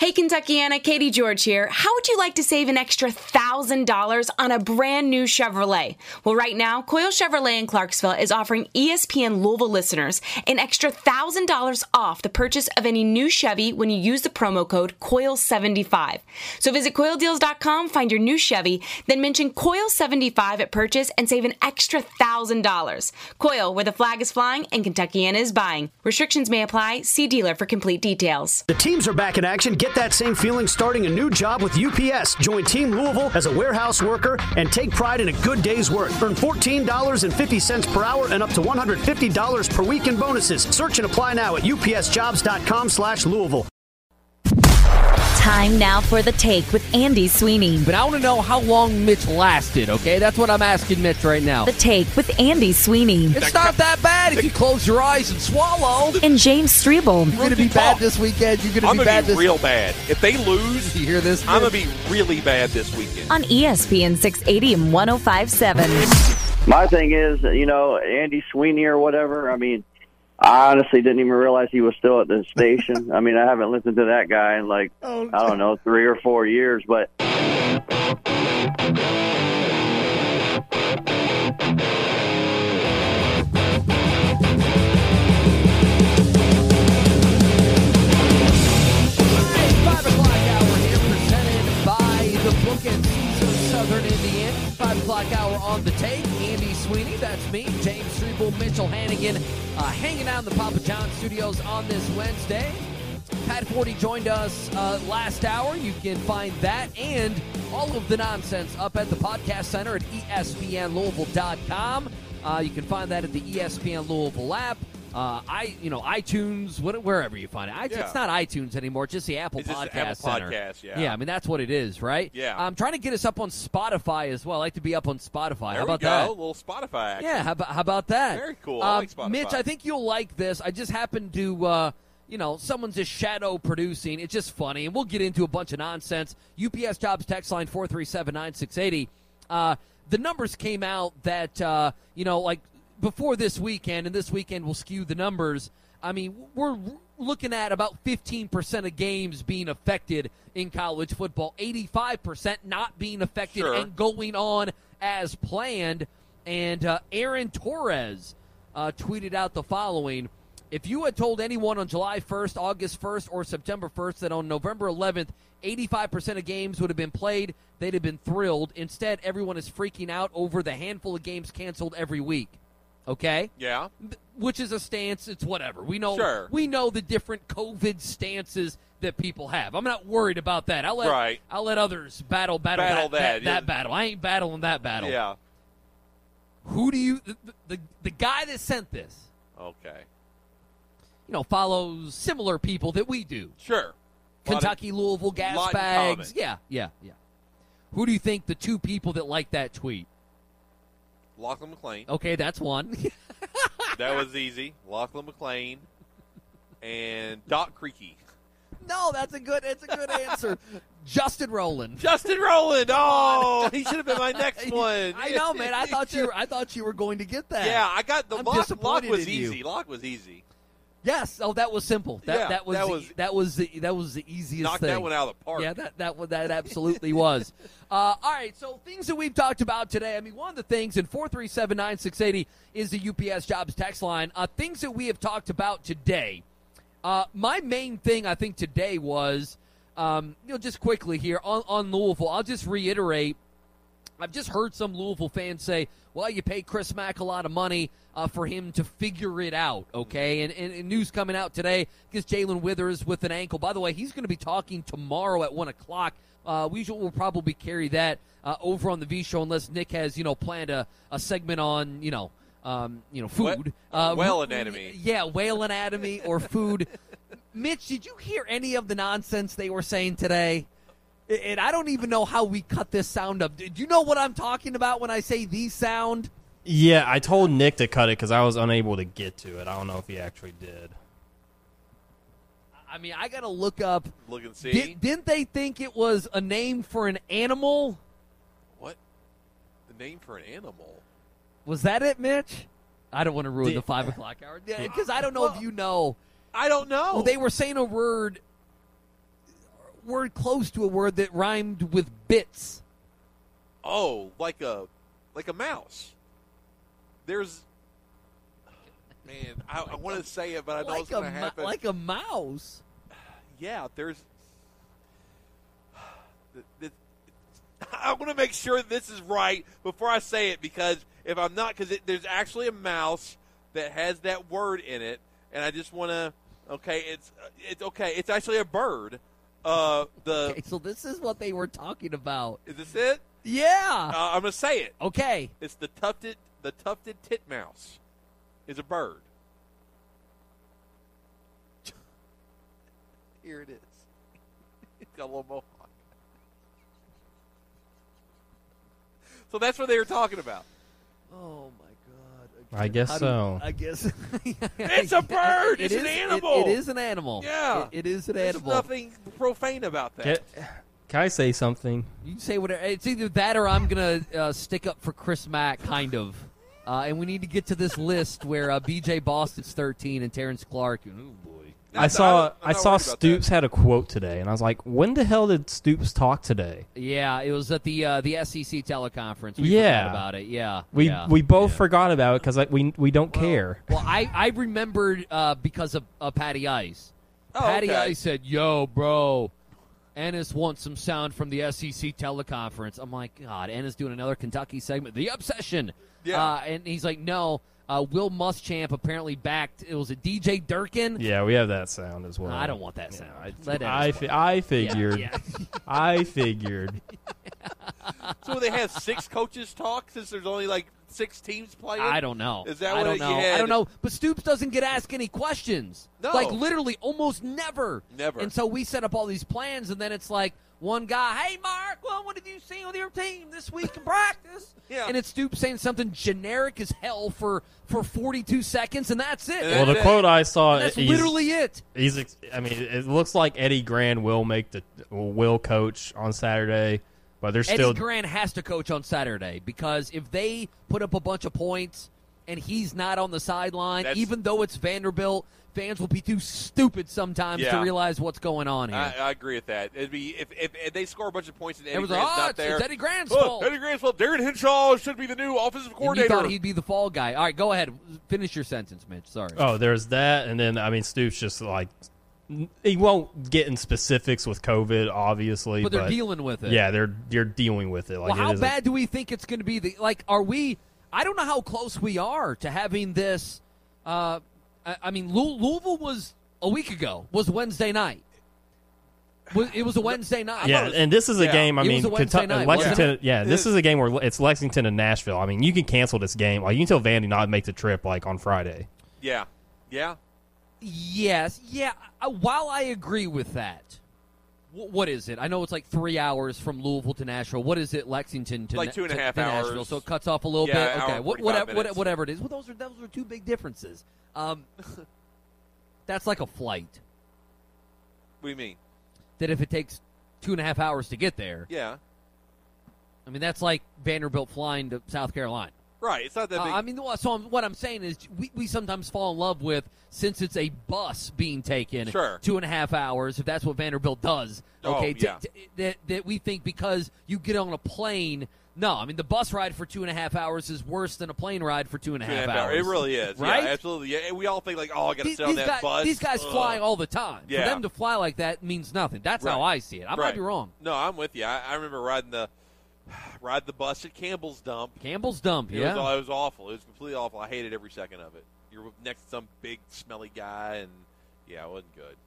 Hey, Kentuckiana, Katie George here. How would you like to save an extra $1,000 on a brand new Chevrolet? Well, right now, Coyle Chevrolet in Clarksville is offering ESPN Louisville listeners an extra $1,000 off the purchase of any new Chevy when you use the promo code COIL75. So visit CoilDeals.com, find your new Chevy, then mention COIL75 at purchase and save an extra $1,000. Coyle, where the flag is flying and Kentuckiana is buying. Restrictions may apply. See dealer for complete details. The teams are back in action. Get that same feeling starting a new job with UPS. Join Team Louisville as a warehouse worker and take pride in a good day's work. Earn $14.50 per hour and up to $150 per week in bonuses. Search and apply now at upsjobs.com/Louisville. Time now for The Take with Andy Sweeney. But I want to know how long Mitch lasted, okay? That's what I'm asking Mitch right now. The Take with Andy Sweeney. It's not that bad if you close your eyes and swallow. And James Strebel. You're going to be bad this weekend. You're going to be bad this real bad. If they lose, you hear this? I'm going to be really bad this weekend. On ESPN 680 and 105.7. My thing is, Andy Sweeney or whatever, I honestly didn't even realize he was still at the station. I haven't listened to that guy in I don't know, 3 or 4 years, but... Southern Indiana, 5 o'clock hour on The Take. Andy Sweeney, that's me, James Strebel, Mitchell Hannigan, hanging out in the Papa John studios on this Wednesday. Pat Forty joined us last hour. You can find that and all of the nonsense up at the podcast center at ESPNLouisville.com. You can find that at the ESPN Louisville app. iTunes, wherever you find it. It's not iTunes anymore. It's just the Apple Podcast Center. Yeah, that's what it is, right? Yeah. I'm trying to get us up on Spotify as well. I like to be up on Spotify. There how about we go. that? A little Spotify action. Yeah, how about that? Very cool. I like Spotify. Mitch, I think you'll like this. I just happened to, someone's just shadow producing. It's just funny, and we'll get into a bunch of nonsense. UPS Jobs text line 437-9680. The numbers came out that, before this weekend, and this weekend will skew the numbers. We're looking at about 15% of games being affected in college football, 85% not being affected and going on as planned. And Aaron Torres tweeted out the following: if you had told anyone on July 1st, August 1st, or September 1st that on November 11th, 85% of games would have been played, they'd have been thrilled. Instead, everyone is freaking out over the handful of games canceled every week. Okay? Yeah. Which is a stance. It's whatever. We know the different COVID stances that people have. I'm not worried about that. I'll let others battle that battle. I ain't battling that battle. Yeah. Who do you the guy that sent this? Okay. Follows similar people that we do. Sure. Kentucky, Louisville, gas bags. Yeah. Who do you think the two people that like that tweet? Lachlan McClain. Okay, that's one. That was easy. Lachlan McClain and Doc Creaky. No, it's a good answer. Justin Rowland. Oh, he should have been my next one. I know, man. I thought you were going to get that. Yeah, I got the Lock was easy. You. Lock was easy. Yes. Oh, that was simple. That was the easiest knocked thing. That one out of the park. Yeah, that absolutely was. All right, so things that we've talked about today. One of the things in 437-9680 is the UPS Jobs text line. Things that we have talked about today. My main thing I think today was, just quickly here on Louisville. I'll just reiterate. I've just heard some Louisville fans say, well, you pay Chris Mack a lot of money for him to figure it out, okay? And news coming out today, because Jalen Withers with an ankle. By the way, he's going to be talking tomorrow at 1 o'clock. We'll probably carry that over on the V Show unless Nick has, planned a segment on, food. Whale anatomy. Yeah, whale anatomy or food. Mitch, did you hear any of the nonsense they were saying today? And I don't even know how we cut this sound up. Do you know what I'm talking about when I say the sound? Yeah, I told Nick to cut it because I was unable to get to it. I don't know if he actually did. I got to look up. Look and see. Didn't they think it was a name for an animal? What? The name for an animal? Was that it, Mitch? I don't want to ruin the 5 o'clock hour. Because I don't know if you know. I don't know. Well, they were saying a word. word close to a word that rhymed with bits. Oh, like a mouse. There's, man, I want to say it, but I know it's going to happen. Like a mouse. Yeah, there's. I want to make sure this is right before I say it, because if I'm not, because there's actually a mouse that has that word in it, and I just want to. Okay, it's okay. It's actually a bird. Okay, so this is what they were talking about. Is this it? Yeah. I'm gonna say it. Okay. It's the tufted titmouse. Is a bird. Here it is. It's got a little mohawk. So that's what they were talking about. Oh my God! I guess so. I guess it's a bird. It's an animal. It is an animal. Yeah, it is an animal. There's nothing profane about that. Can I say something? You can say whatever. It's either that or I'm gonna stick up for Chris Mack, kind of. And we need to get to this list where B.J. Boston's 13 and Terrence Clark. Oh boy. I saw Stoops had a quote today, and I was like, when the hell did Stoops talk today? Yeah, it was at the SEC teleconference. We forgot about it. Yeah, we both forgot about it because we don't care. Well, I remembered because of Patty Ice. Patty Ice said, "Yo, bro, Ennis wants some sound from the SEC teleconference." I'm like, God, Ennis doing another Kentucky segment, the obsession. Yeah, and he's like, no. Will Muschamp apparently backed. It was a DJ Durkin. Yeah, we have that sound as well. I don't want that sound. I figured. Yeah. I figured. So they have 6 coaches talk since there's only like 6 teams playing? I don't know. Is that I what don't you know. had? I don't know. But Stoops doesn't get asked any questions. No. Like literally almost never. Never. And so we set up all these plans, and then it's like one guy, hey, Mark, well, what have you seen with your team this week in practice? Yeah. And it's Stoops saying something generic as hell for 42 seconds, and that's it. Well, the quote I saw, that's literally it. It looks like Eddie Gran will coach on Saturday, but there's still Eddie Gran has to coach on Saturday, because if they put up a bunch of points and he's not on the sideline, even though it's Vanderbilt, fans will be too stupid sometimes to realize what's going on here. I agree with that. It'd be if they score a bunch of points and Eddie Gran's not there. It's Eddie Gran's fault. Eddie Gran's fault. Darren Hinshaw should be the new offensive coordinator. And he thought he'd be the fall guy. All right, go ahead. Finish your sentence, Mitch. Sorry. Oh, there's that, and then Stoops just like he won't get in specifics with COVID, obviously, but they're dealing with it. Yeah, they're dealing with it. Like, well, how bad do we think it's going to be? Are we? I don't know how close we are to having this. Louisville was a week ago. Was Wednesday night. It was a Wednesday night. Yeah, and this is a game. Kentucky, Lexington. Yeah, this is a game where it's Lexington and Nashville. I mean, you can cancel this game. Like, you can tell Vandy not to make the trip like on Friday. Yeah. Yes. Yeah. While I agree with that, what is it? I know it's like 3 hours from Louisville to Nashville. What is it, Lexington to like 2.5 hours? Nashville, so it cuts off a little bit. Okay, whatever it is. Well, those are two big differences. That's like a flight. What do you mean? That if it takes 2.5 hours to get there. Yeah. I mean, that's like Vanderbilt flying to South Carolina. Right. It's not that big. What I'm saying is we sometimes fall in love with, since it's a bus being taken, sure, 2.5 hours, if that's what Vanderbilt does. Okay, that we think because you get on a plane. No, I mean, the bus ride for 2.5 hours is worse than a plane ride for 2.5 hours. It really is. Right? Yeah, absolutely. Yeah, we all think, like, I got to sit on that bus. These guys fly all the time. Yeah. For them to fly like that means nothing. That's how I see it. I might be wrong. No, I'm with you. I remember riding the bus at Campbell's Dump. It was awful. It was completely awful. I hated every second of it. You're next to some big, smelly guy, and, it wasn't good.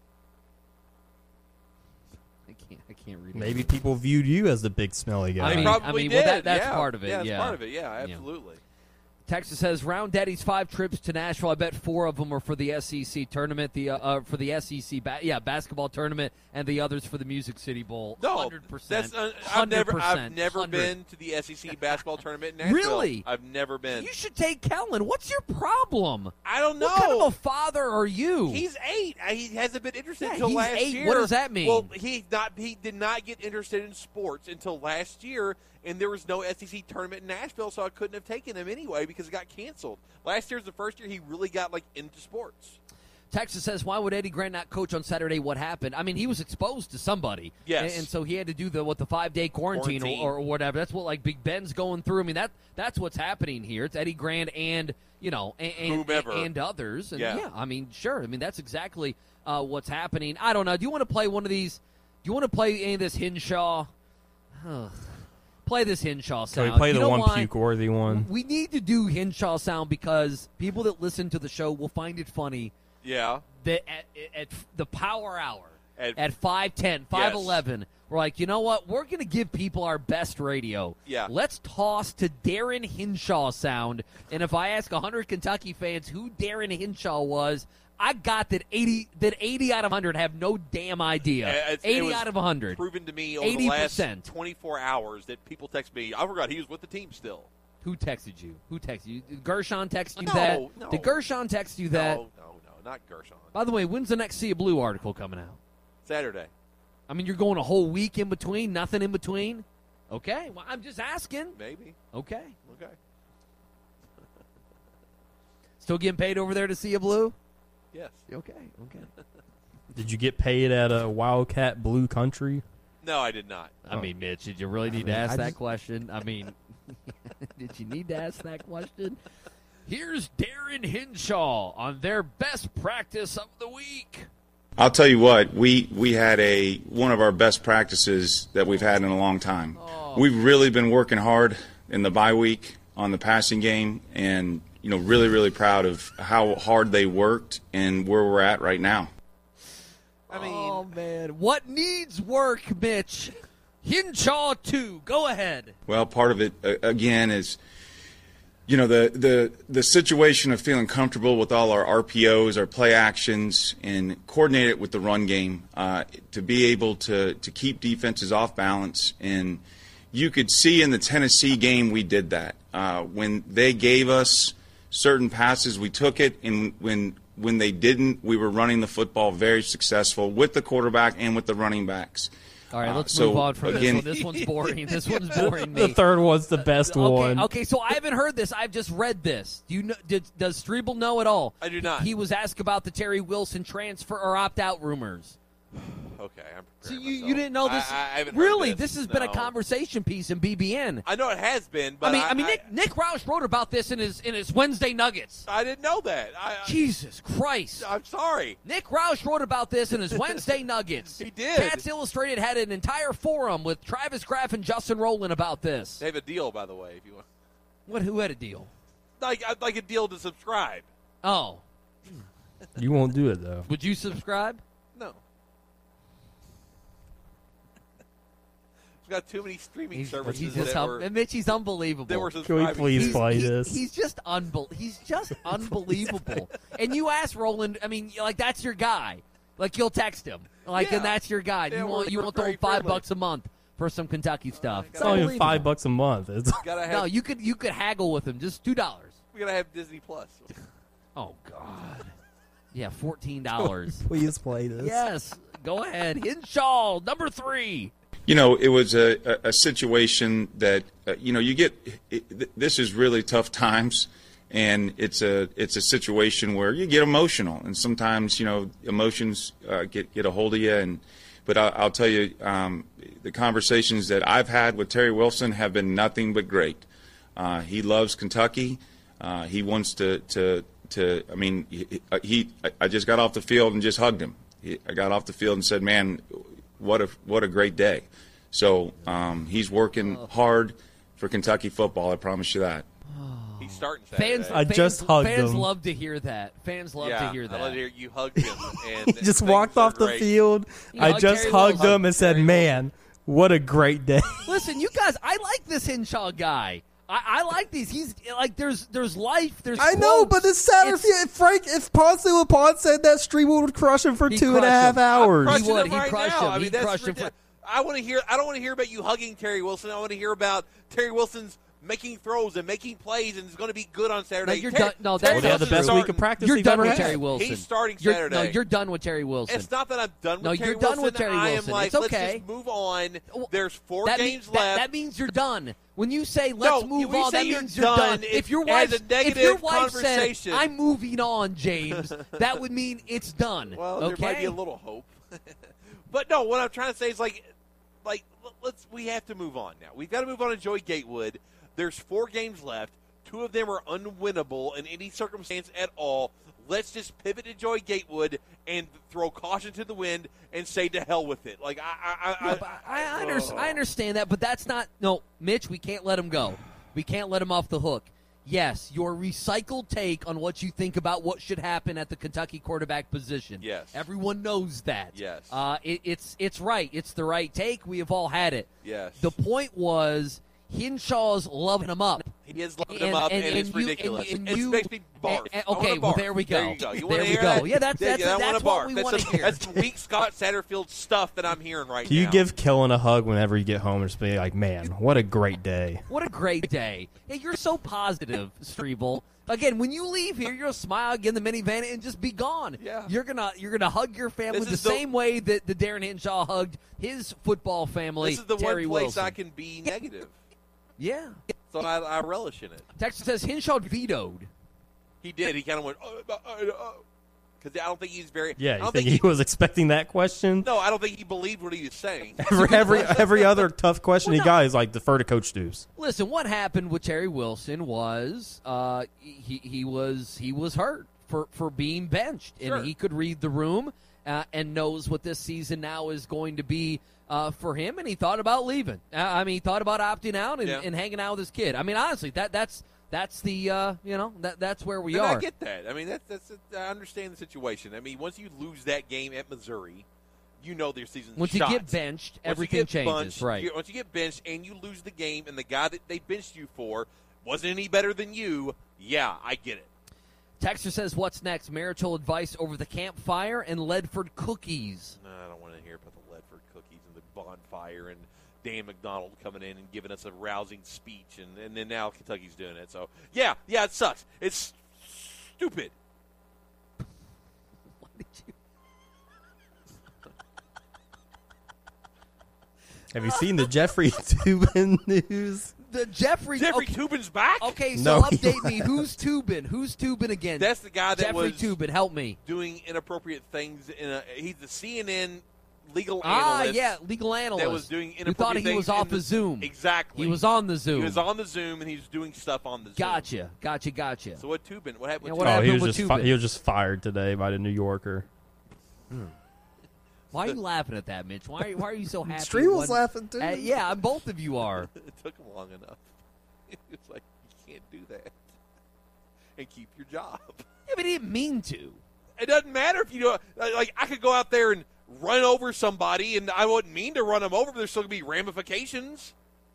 I can't read it. Maybe people viewed you as the big smelly guy. They probably did. Well, that's part of it. Yeah, that's part of it. Yeah, absolutely. Texas says, Round Daddy's 5 trips to Nashville. I bet 4 of them are for the SEC tournament, for the SEC basketball tournament, and the others for the Music City Bowl. No, 100%. I've never been to the SEC basketball tournament in Nashville. Really? I've never been. You should take Kellen. What's your problem? I don't know. What kind of a father are you? He's 8. He hasn't been interested until last 8. year. What does that mean? Well, he did not get interested in sports until last year, and there was no SEC tournament in Nashville, so I couldn't have taken him anyway because it got canceled. Last year was the first year he really got into sports. Texas says, why would Eddie Grant not coach on Saturday? What happened? I mean, he was exposed to somebody. Yes. And so he had to do the 5-day quarantine. Or whatever. That's what, like, Big Ben's going through. I mean, that's what's happening here. It's Eddie Grant and, whomever. And others. And yeah, I mean, sure. I mean, that's exactly what's happening. I don't know. Do you want to play one of these? Do you want to play any of this Hinshaw? Play this Hinshaw sound. Can we play the one puke-worthy one? We need to do Hinshaw sound because people that listen to the show will find it funny. Yeah. That at the power hour at 5:10, 5:11, we're like, you know what? We're going to give people our best radio. Yeah. Let's toss to Darren Hinshaw sound. And if I ask 100 Kentucky fans who Darren Hinshaw was, I got that 80 out of 100 have no damn idea. 80 out of 100. Proven to me over 80%. The last 24 hours that people text me. I forgot he was with the team still. Who texted you? Did Gershon text you No. that? Did Gershon text you that? No, not Gershon. By the way, when's the next Sea of Blue article coming out? Saturday. I mean, you're going a whole week in between, nothing in between? Okay, well, I'm just asking. Maybe. Okay. Still getting paid over there to Sea of Blue? Yes. Okay. Did you get paid at a Wildcat Blue Country? No, I did not. I mean, Mitch, did you really need to ask that question? I mean, did you need to ask that question? Here's Darren Hinshaw on their best practice of the week. I'll tell you what, we had one of our best practices that we've had in a long time. We've really been working hard in the bye week on the passing game, and really, really proud of how hard they worked and where we're at right now. I mean, oh man, what needs work, Mitch? Hinshaw 2. Go ahead. Well, part of it again is, the situation of feeling comfortable with all our RPOs, our play actions, and coordinate it with the run game to be able to keep defenses off balance. And you could see in the Tennessee game we did that. When they gave us certain passes, we took it, and when they didn't, we were running the football very successful with the quarterback and with the running backs. All right, let's move on from this one. This one's boring. This one's boring me. The third one's the best one. Okay, so I haven't heard this. I've just read this. Do you know? Does Strebel know at all? I do not. He was asked about the Terry Wilson transfer or opt-out rumors. Okay, I'm so you didn't know this? I haven't really? heard this has been a conversation piece in BBN. I know it has been, but I mean, Nick Roush wrote about this in his Wednesday Nuggets. I didn't know that. Jesus Christ! I'm sorry. Nick Roush wrote about this in his Wednesday Nuggets. He did. Cats Illustrated had an entire forum with Travis Graff and Justin Rowland about this. They have a deal, by the way, if you want. Who had a deal? Like a deal to subscribe. Oh. You won't do it though. Would you subscribe? No. Got too many streaming services. Mitch, he's unbelievable. They were Can we please play this? He's just unbelievable. And you ask Roland, I mean, like that's your guy. Like you'll text him, and that's your guy. Yeah, you won't throw him $5 a month for some Kentucky stuff. It's not even $5 a month. No, you could haggle with him, just $2. We gotta have Disney Plus. Oh God. Yeah, $14. Please play this. Yes, go ahead. Hinshaw, number 3. It was a situation that you get. This is really tough times, and it's a situation where you get emotional, and sometimes emotions get a hold of you. But I'll tell you, the conversations that I've had with Terry Wilson have been nothing but great. He loves Kentucky. He wants to. I mean, I just got off the field and just hugged him. I got off the field and said, "Man, what a great day." So he's working hard for Kentucky football. I promise you that. He's starting Saturday. I just hugged him. Fans love to hear that. Fans love to hear that. I love to hear you hugged him. And he just walked off the field. I just hugged him and said, "Man, what a great day." Listen, you guys, I like this Hinshaw guy. I like these. He's like, there's life. There's I know, but it's sad if Ponce LaPon said that Strebel would crush him for 2.5 hours. He would. He'd crush him. I mean, He'd crush him. I don't want to hear about you hugging Terry Wilson. I want to hear about Terry Wilson's making throws and making plays and is going to be good on Saturday. No, you're done. No, that's they had the best week of practice. You're he's done ever with had. Terry Wilson. He's starting Saturday. No, you're done with Terry Wilson. It's not that I'm done with No, Terry you're done Wilson. with Terry I am Wilson. like, It's okay. let's just move on. There's 4 games left. That means you're done. When you say let's move we on, say that you're means you're done. If your wife has a negative if your wife conversation, said, "I'm moving on, James," that would mean it's done. Well, okay? there might be a little hope. But no, what I'm trying to say is we have to move on now. We've got to move on to Joey Gatewood. There's 4 games left. 2 of them are unwinnable in any circumstance at all. Let's just pivot to Joey Gatewood and throw caution to the wind and say to hell with it. Like I understand that, but that's not Mitch. We can't let him go. We can't let him off the hook. Yes, your recycled take on what you think about what should happen at the Kentucky quarterback position. Yes, everyone knows that. Yes, it's right. It's the right take. We have all had it. Yes. The point was Hinshaw's loving him up. He is loving him up, and it's ridiculous. It makes me barf. Okay, well, there we go. There you go. You there we go. Yeah, that's what we want to hear. That's weak Scott Satterfield stuff that I'm hearing right now. Do you give Killen a hug whenever you get home and just be like, man, what a great day? What a great day. Hey, you're so positive, Strebel. Again, when you leave here, you're gonna smile, get in the minivan, and just be gone. Yeah. You're gonna hug your family the same way that the Darren Hinshaw hugged his football family. This is the Terry one place Wilson. I can be negative. Yeah. So I relish in it. Texas says Hinshaw vetoed. He did. He kind of went, because I don't think he's very. Yeah, you think he was expecting that question? No, I don't think he believed what he was saying. every other tough question he got is like, defer to Coach Deuce. Listen, what happened with Terry Wilson was he was hurt for being benched, and he could read the room and knows what this season now is going to be for him, and he thought about leaving. He thought about opting out and hanging out with his kid. I mean, honestly, that's the that's where we are. I get that. I mean, that's I understand the situation. I mean, once you lose that game at Missouri, you know their season's once shot. You get benched, everything changes. Right. Once you get benched and you lose the game, and the guy that they benched you for wasn't any better than you, yeah, I get it. Texter says, "What's next? Marital advice over the campfire and Ledford cookies." No, I don't want to hear about the Ledford cookies and the bonfire and Dan McDonald coming in and giving us a rousing speech, and then now Kentucky's doing it. So, yeah, it sucks. It's stupid. Why did you? Have you seen the Jeffrey Toobin news? The Jeffrey Toobin's back? Okay, so update me. Who's Toobin? Who's Toobin again? That's the guy that Jeffrey was Toobin. Help me. Doing inappropriate things. He's the CNN legal analyst. Legal analyst. That was doing inappropriate thought he things was off the Zoom. Exactly. He was on the Zoom. He was on the Zoom, and he was doing stuff on the Zoom. Gotcha. So what Toobin? What happened? He was just fired today by the New Yorker. Why are you laughing at that, Mitch? Why are you so happy? Strevel's laughing too. Yeah, both of you are. It took him long enough. It's like, you can't do that and keep your job. Yeah, but he didn't mean to. It doesn't matter if you do. Like, I could go out there and run over somebody, and I wouldn't mean to run them over, but there's still going to be ramifications.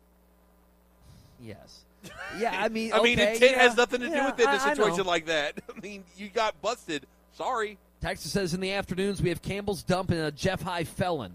Yes. Yeah, I mean, intent has nothing to do with it in a situation like that. I mean, you got busted. Sorry. Texas says in the afternoons we have Campbell's Dump and a Jeff High Felon.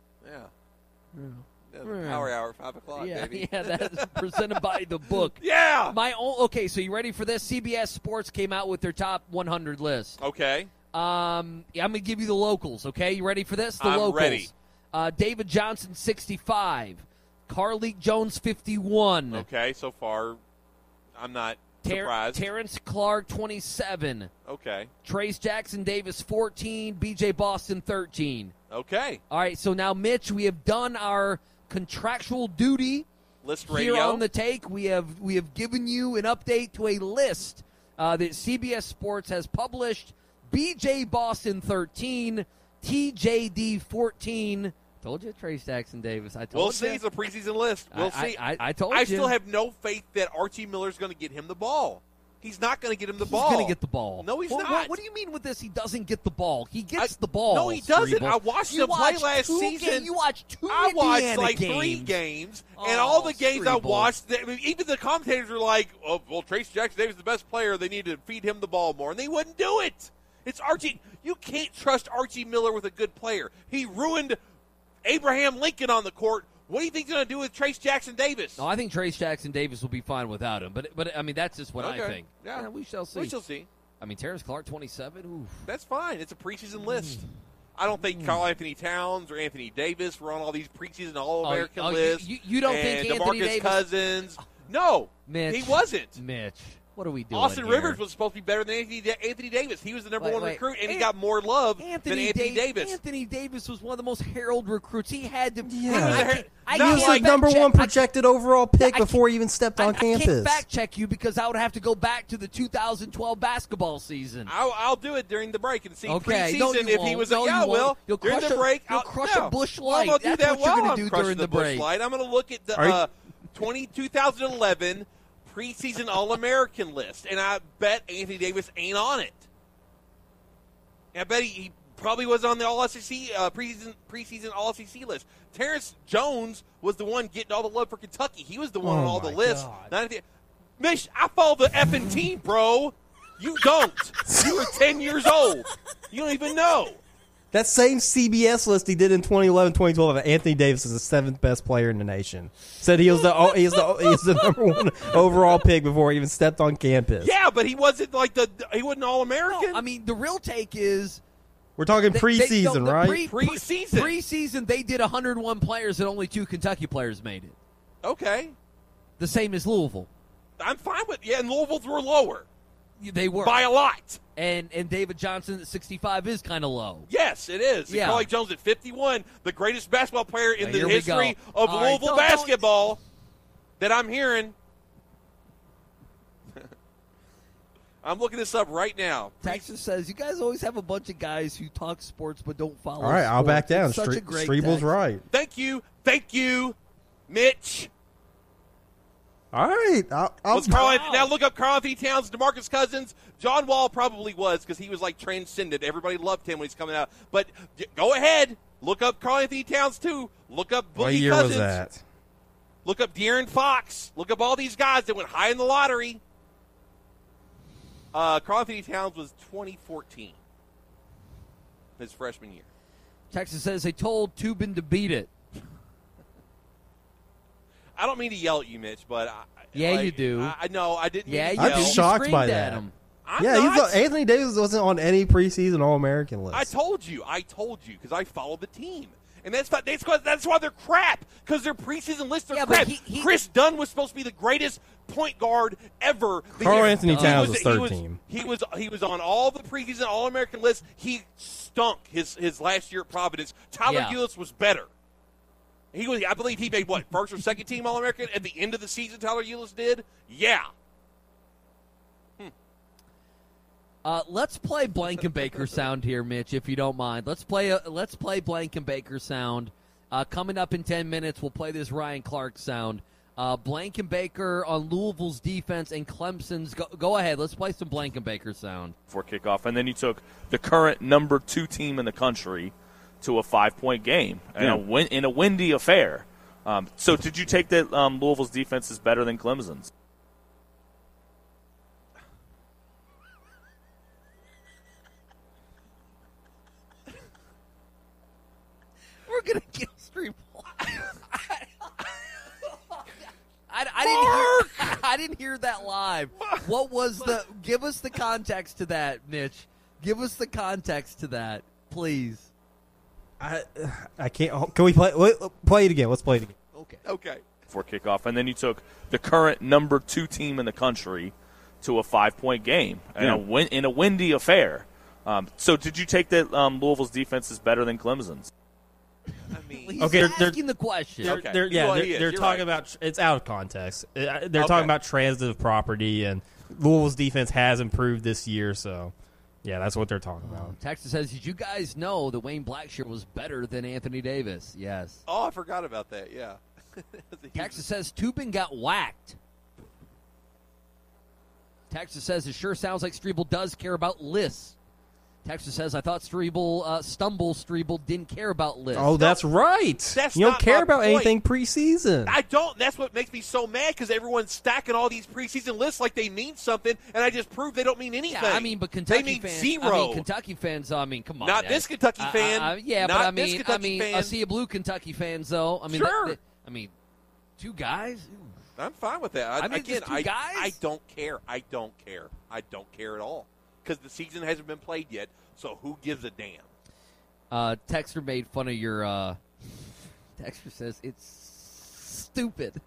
Yeah. Power hour, 5 o'clock, baby. Yeah, that's presented by The Book. Yeah! Okay, so you ready for this? CBS Sports came out with their top 100 list. Okay. I'm going to give you the locals, okay? You ready for this? The I'm locals. ready. David Johnson, 65. Carleek Jones, 51. Okay, so far, I'm not surprised. Terrence Clark, 27. Okay. Trace Jackson Davis, 14. B.J. Boston, 13. Okay. All right, so now, Mitch, we have done our contractual duty list radio here on the take. We have given you an update to a list that CBS Sports has published. B.J. Boston, 13. TJD, 14. Told you, Trace Jackson Davis. We'll see. It's a preseason list. We'll see. I told you. I still have no faith that Archie Miller's going to get him the ball. He's not going to get him the ball. He's going to get the ball. No, he's not. What do you mean with this? He doesn't get the ball. He gets the ball. No, he doesn't. Cerebral. I watched him play last season. You watched two I watched Indiana like games. 3 games, and all the games Cerebral. I watched, even the commentators were like, "Oh, well, Trace Jackson Davis is the best player. They need to feed him the ball more," and they wouldn't do it. It's Archie. You can't trust Archie Miller with a good player. He ruined Abraham Lincoln on the court What do you think he's going to do with Trace Jackson Davis? No, I think Trace Jackson Davis will be fine without him. But I mean, that's just what I think. Yeah. We shall see. We shall see. I mean, Terrence Clark, 27. Oof. That's fine. It's a preseason list. I don't think Karl Anthony Towns or Anthony Davis were on all these preseason All-American lists. You don't think Anthony DeMarcus Davis? Cousins. No, Mitch, he wasn't. Mitch, what are we doing Austin here? Rivers was supposed to be better than Anthony Davis. He was the number one recruit, and he got more love than Anthony Davis. Anthony Davis was one of the most heralded recruits. He had to. Yeah. He was the number one projected overall pick before he even stepped on campus. I can't fact check you because I would have to go back to the 2012 basketball season. I'll do it during the break and see preseason if he was. You'll during the break. You'll crush a Busch Light. Well, That's what you're going to do during the break. I'm going to look at the 2011 preseason All-American list, and I bet Anthony Davis ain't on it. And I bet he probably was on the All-SEC preseason All-SEC list. Terrence Jones was the one getting all the love for Kentucky. He was the one on all the lists. Mish, I follow the effing team, bro. You don't. You were 10 years old. You don't even know. That same CBS list he did in 2011, 2012 of Anthony Davis is the 7th best player in the nation. Said he was the number one overall pick before he even stepped on campus. Yeah, but he wasn't he wasn't All-American. No, I mean, the real take is we're talking preseason, right? Preseason. Preseason, they did 101 players and only 2 Kentucky players made it. Okay. The same as Louisville. I'm fine with and Louisville's were lower. They were. By a lot. And David Johnson at 65 is kind of low. Yes, it is. Yeah. Carly Jones at 51, the greatest basketball player in the history of Louisville basketball that I'm hearing. I'm looking this up right now. Texas says, you guys always have a bunch of guys who talk sports but don't follow All right, sports. I'll back down. Such a great Strebel's right. Thank you, Mitch. All right. Now look up Karl Anthony Towns, DeMarcus Cousins. John Wall probably was because he was transcendent. Everybody loved him when he's coming out. But go ahead. Look up Karl Anthony Towns, too. Look up Boogie What year Cousins. was that? Look up De'Aaron Fox. Look up all these guys that went high in the lottery. Karl Anthony Towns was 2014, his freshman year. Texas says they told Tubin to beat it. I don't mean to yell at you, Mitch, but you do. I know I didn't. Yeah, mean to you yell. I'm shocked by that. Anthony Davis wasn't on any preseason All-American list. I told you because I follow the team, and that's why they're crap because their preseason lists are crap. Chris Dunn was supposed to be the greatest point guard ever. Karl Anthony Towns was third team. He was on all the preseason All-American lists. He stunk his last year at Providence. Tyler Ulis was better. I believe he made first or second team All-American at the end of the season. Tyler Ulis did. Yeah. Let's play Blankenbaker sound here, Mitch, if you don't mind. Let's play Blankenbaker sound. Coming up in 10 minutes, we'll play this Ryan Clark sound. Blankenbaker on Louisville's defense and Clemson's. Go ahead. Let's play some Blankenbaker sound. For kickoff, and then you took the current number 2 team in the country to a 5-point game in a windy affair. So did you take that Louisville's defense is better than Clemson's? We're going to get stream. I didn't hear that live. What was give us the context to that, Mitch. Give us the context to that, please. I can't. Can we play it again? Let's play it again. Okay. For kickoff, and then you took the current number 2 team in the country to a 5-point game in a windy affair. So did you take that Louisville's defense is better than Clemson's? I mean, he's asking the question. They're talking about it's out of context. They're talking about transitive property, and Louisville's defense has improved this year, so. Yeah, that's what they're talking about. Texas says, did you guys know that Wayne Blackshear was better than Anthony Davis? Yes. Oh, I forgot about that, yeah. Texas says, Tubin got whacked. Texas says, it sure sounds like Strebel does care about lists. Texas says, I thought Strebel didn't care about lists. Oh, that's right. You don't care about anything preseason. I don't. That's what makes me so mad because everyone's stacking all these preseason lists like they mean something, and I just proved they don't mean anything. Yeah, I mean, but Kentucky they mean fans, zero. Kentucky fans, come on. Not this Kentucky fan. But I mean, I see a blue Kentucky fans, though. I mean, sure. I mean, 2 guys? I'm fine with that. I mean, Again, just 2 guys? I don't care. I don't care. I don't care at all because the season hasn't been played yet. So who gives a damn? Texter made fun of your. Texter says it's stupid.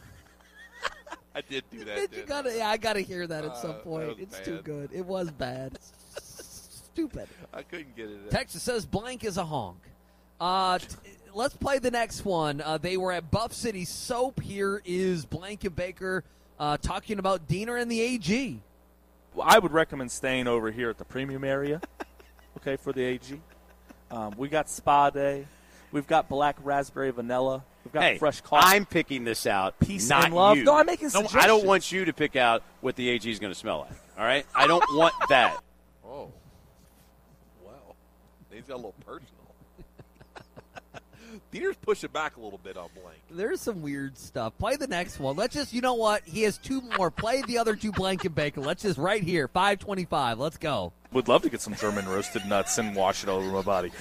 I did do that. I gotta hear that at some point. It's bad. too good. It was bad. Stupid. I couldn't get it. Texas says blank is a honk. Let's play the next one. They were at Buff City Soap. Here is Blankenbaker talking about Diener and the AG. Well, I would recommend staying over here at the premium area, okay, for the AG. We got Spa Day. We've got black raspberry vanilla. We've got fresh coffee. I'm picking this out, Peace not and love. you. No, I'm making suggestions. I don't want you to pick out what the AG is going to smell like, all right? I don't want that. Oh. Well, he's got a little personal. Diener's pushing back a little bit on Blank. There's some weird stuff. Play the next one. Let's just, you know what? He has 2 more. Play the other 2 Blankenbaker. Let's just right here, 5:25. Let's go. Would love to get some German roasted nuts and wash it all over my body.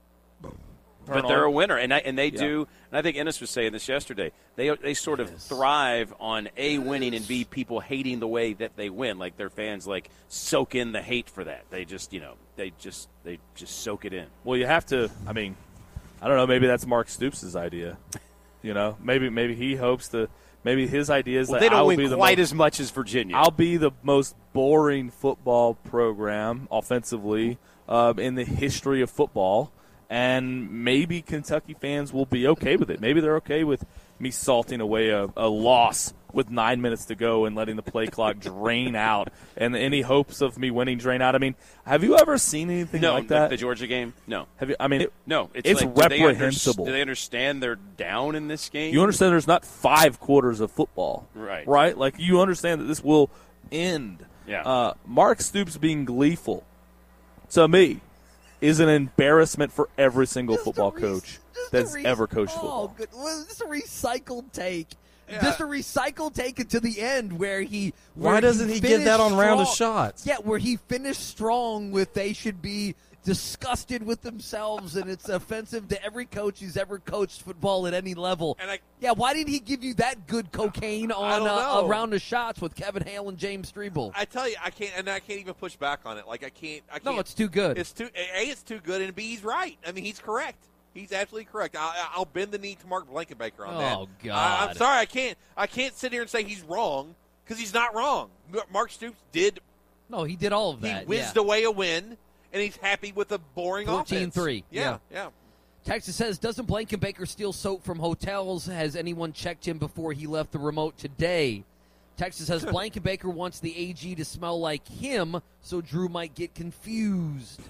But they're a winner, and they do. And I think Ennis was saying this yesterday. They sort of thrive on A, winning, and B, people hating the way that they win. Like their fans soak in the hate for that. They just they just soak it in. Well, you have to. I mean, I don't know. Maybe that's Mark Stoops' idea. Maybe he hopes to. Maybe his idea is that they don't I'll win be quite as much as Virginia. I'll be the most boring football program offensively in the history of football. And maybe Kentucky fans will be okay with it. Maybe they're okay with me salting away a loss with 9 minutes to go and letting the play clock drain out and any hopes of me winning drain out. I mean, have you ever seen anything like that? The Georgia game? No. Have you? I mean, it's reprehensible. Do they understand they're down in this game? You understand there's not 5 quarters of football. Right. Right? Like, you understand that this will end. Yeah. Mark Stoops being gleeful, to me, is an embarrassment for every single football coach that's ever coached football. Good. Well, just a recycled take. Yeah. Just a recycled take into the end where he. Why doesn't he get that on Round of Shots? Yeah, where he finished strong with they should be disgusted with themselves, and it's offensive to every coach who's ever coached football at any level. Why didn't he give you that good cocaine on a Round of Shots with Kevin Hale and James Strebel? I tell you, I can't even push back on it. I can't. No, it's too good. It's too good, and B, he's right. I mean, he's correct. He's absolutely correct. I'll bend the knee to Mark Blankenbaker on that. Oh God! I'm sorry, I can't sit here and say he's wrong because he's not wrong. Mark Stoops did. No, he did all of that. He whizzed away a win. And he's happy with a boring 14-3. Yeah. Texas says, doesn't Blankenbaker steal soap from hotels? Has anyone checked him before he left the remote today? Texas says, Blankenbaker wants the AG to smell like him, so Drew might get confused.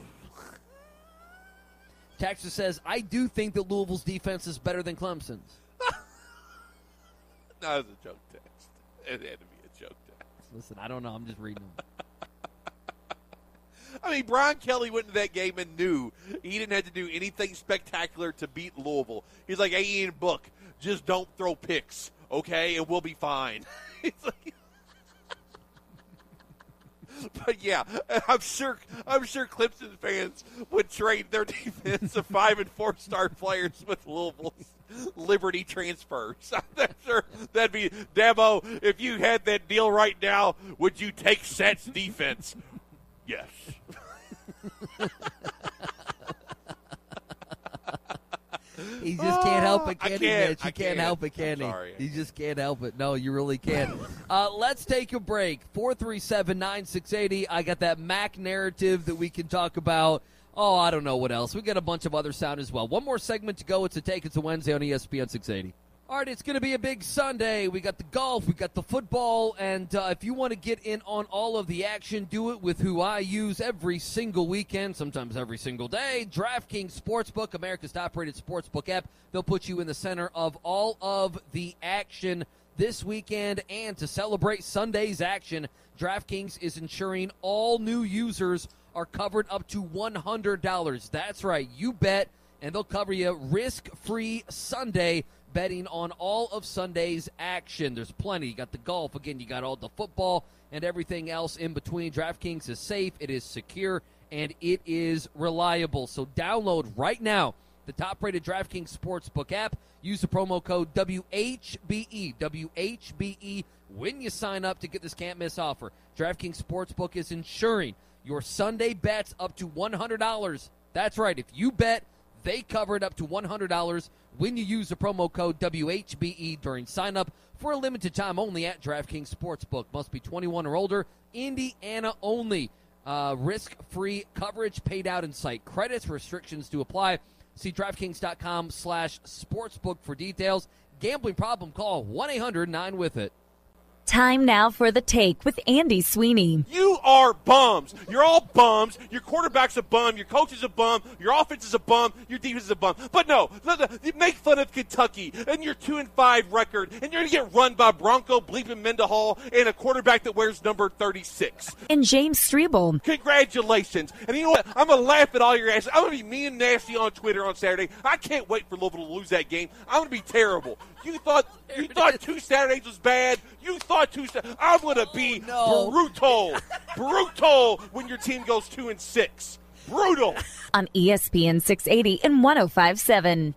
Texas says, I do think that Louisville's defense is better than Clemson's. That was a joke text. It had to be a joke text. Listen, I don't know. I'm just reading them. I mean, Brian Kelly went into that game and knew he didn't have to do anything spectacular to beat Louisville. He's like, hey, Ian Book, just don't throw picks, okay, and we'll be fine. But yeah, I'm sure Clemson fans would trade their defense of 5- and 4-star players with Louisville's Liberty transfers. I'm sure that'd be Dabo. If you had that deal right now, would you take Seth's defense? Yes. He just can't help it, can he, Mitch? I can't help it, can he? Sorry. He just can't help it. No, you really can't. Let's take a break. 437-9680. I got that Mac narrative that we can talk about. Oh, I don't know what else. We got a bunch of other sound as well. One more segment to go. It's a take. It's a Wednesday on ESPN 680. All right, it's going to be a big Sunday. We got the golf, we got the football, and if you want to get in on all of the action, do it with who I use every single weekend, sometimes every single day. DraftKings Sportsbook, America's top-rated sportsbook app. They'll put you in the center of all of the action this weekend, and to celebrate Sunday's action, DraftKings is ensuring all new users are covered up to $100. That's right, you bet, and they'll cover you risk-free Sunday betting on all of Sunday's action. There's plenty. You got the golf. Again, you got all the football and everything else in between. DraftKings is safe, it is secure, and it is reliable. So download right now the top-rated DraftKings Sportsbook app. Use the promo code WHBE, WHBE, when you sign up to get this can't-miss offer. DraftKings Sportsbook is insuring your Sunday bets up to $100. That's right. If you bet, they cover it up to $100 when you use the promo code WHBE during sign-up for a limited time only at DraftKings Sportsbook. Must be 21 or older. Indiana only. Risk-free coverage paid out in site credits. Restrictions to apply. See DraftKings.com/sportsbook for details. Gambling problem? Call 1-800-9-WITH-IT. Time now for The Take with Andy Sweeney. You are bums. You're all bums. Your quarterback's a bum. Your coach is a bum. Your offense is a bum. Your defense is a bum. But no, you make fun of Kentucky and your 2-5 record, and you're going to get run by Bronco bleeping Mendenhall and a quarterback that wears number 36. And James Strebel. Congratulations. And you know what? I'm going to laugh at all your asses. I'm going to be mean and nasty on Twitter on Saturday. I can't wait for Louisville to lose that game. I'm going to be terrible. You thought 2 Saturdays was bad. You thought I'm going to be brutal when your team goes 2-6. Brutal. On ESPN 680 and 105.7.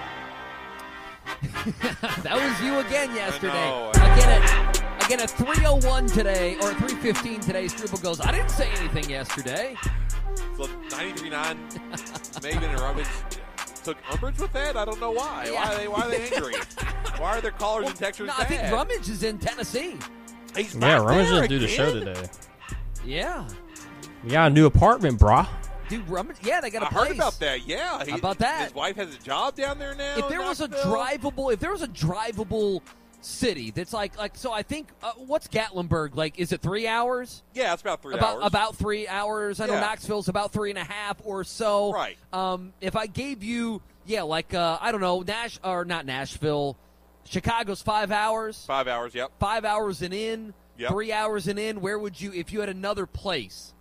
That was you again yesterday. I Again at 3:01 today, or 3:15 today, Struble goes, I didn't say anything yesterday. So 93.9 maybe in a rubbish. Took umbrage with that? I don't know why. Yeah. Why are they angry? Why are their callers and texters No, bad? I think Rummage is in Tennessee. He's Rummage there didn't do the show again? today. Yeah. We got a new apartment, brah. Dude, Rummage, yeah, they got a I place. heard about that. Yeah, How about that? His wife has a job down there now. If there was a drivable city that's like so I think what's Gatlinburg like? Is it 3 hours? Yeah, it's about 3 hours. About 3 hours. I know Yeah. Knoxville's about 3.5 or so. Right. If I gave you I don't know, not Nashville, Chicago's 5 hours. 5 hours. Yep. 5 hours and in. Yep. 3 hours and in. Where would you, if you had another place?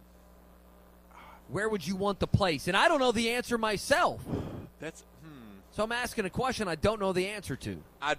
Where would you want the place? And I don't know the answer myself. That's So I'm asking a question I don't know the answer to. I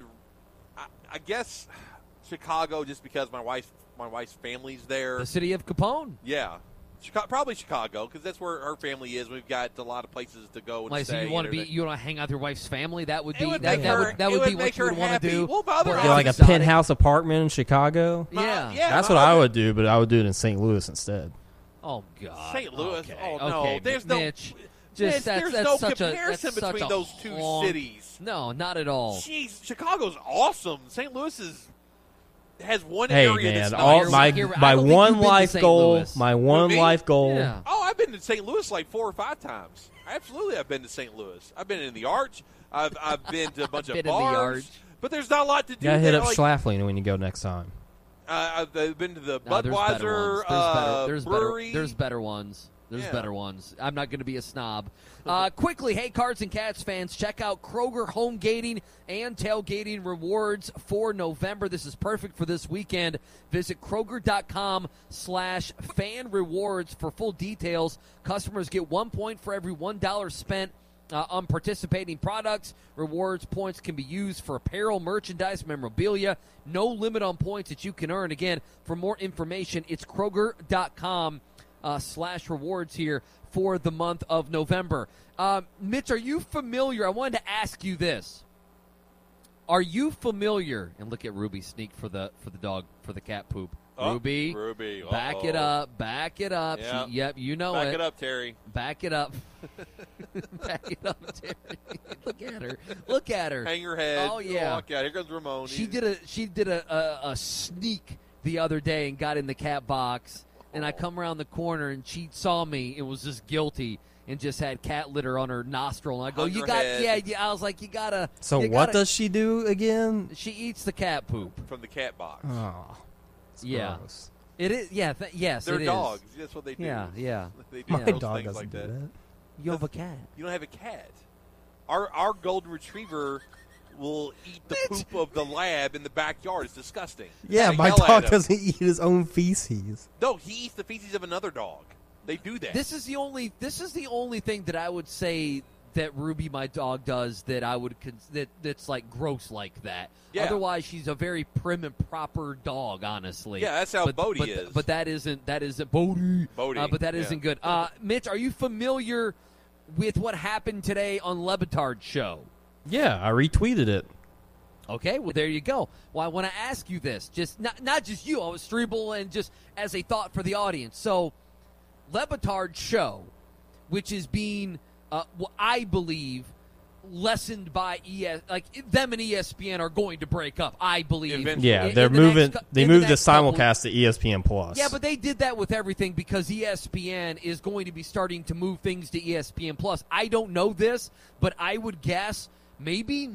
guess Chicago, just because my wife's family's there. The city of Capone. Yeah, probably Chicago, because that's where her family is. We've got a lot of places to go and Like, stay. so you want to hang out with your wife's family? That would be It would that make her- would it would be make what you would her want to happy. do. Well, my other Or half- Yeah, like a exotic. penthouse apartment in Chicago. Yeah. That's what I would do, but I would do it in St. Louis instead. Oh God, St. Louis. Okay. Oh no, Okay, there's Mitch. no. Just Mitch, that's there's no such comparison that's such between a those two long- cities. No, not at all. Jeez, Chicago's awesome. St. Louis has one Hey area man, that's all nice. my I don't my think one you've been to life St. goal, Louis. my one me? life goal. Yeah. Oh, I've been to St. Louis like 4 or 5 times. Absolutely, I've been to St. Louis. I've been in the Arch. I've been to a bunch of Been in the bars. Arch. But there's not a lot to do You gotta hit there. up Like, Schlafly when you go next time. I've been to the No, there's better Budweiser ones. There's brewery. There's better ones. There's Yeah. better ones. I'm not going to be a snob. Quickly, hey, Cards and Cats fans, check out Kroger home gating and tailgating rewards for November. This is perfect for this weekend. Visit Kroger.com/fan rewards for full details. Customers get 1 point for every $1 spent on participating products. Rewards points can be used for apparel, merchandise, memorabilia. No limit on points that you can earn. Again, for more information, it's Kroger.com/rewards here for the month of November. Mitch, are you familiar? I wanted to ask you this. Are you familiar? And look at Ruby sneak for the cat poop. Oh, Ruby, back it up. Yeah. Yep, you know Back it. it up, Terry. Back it up. Back it up, Terry. Look at her. Hang your head. Oh yeah. Walk out. Here comes Ramon. She did a sneak the other day and got in the cat box. And I come around the corner and she saw me and was just guilty and just had cat litter on her nostril. And I go, Hung you her got, head. yeah. I was like, you gotta. So you what gotta- does she do again? She eats the cat poop. from the cat box. Oh, it's Yeah. gross. It is. Yeah. Yes. They're it is. dogs. That's what they do. Yeah. They do My those dog things doesn't like do that. that. You have a cat. You don't have a cat. Our golden retriever will eat the poop of the lab in the backyard. It's disgusting. Yeah, They my yell at dog him. doesn't eat his own feces. No, he eats the feces of another dog. They do that. This is the only thing that I would say that Ruby, my dog, does that I would that's like gross like that. Yeah. Otherwise, she's a very prim and proper dog, honestly. Yeah, that's how Bodie but, is. But that isn't Bodie. Bodie, But that yeah. isn't good. Mitch, are you familiar with what happened today on Le Batard's show? Yeah, I retweeted it. Okay, well, there you go. Well, I want to ask you this, just not just you, Strebel, and just as a thought for the audience. So, Le Batard's show, which is being, I believe, lessened by them and ESPN are going to break up. I believe. Yeah, they're moving. They moved the simulcast to ESPN Plus. Yeah, but they did that with everything because ESPN is going to be starting to move things to ESPN Plus. I don't know this, but I would guess maybe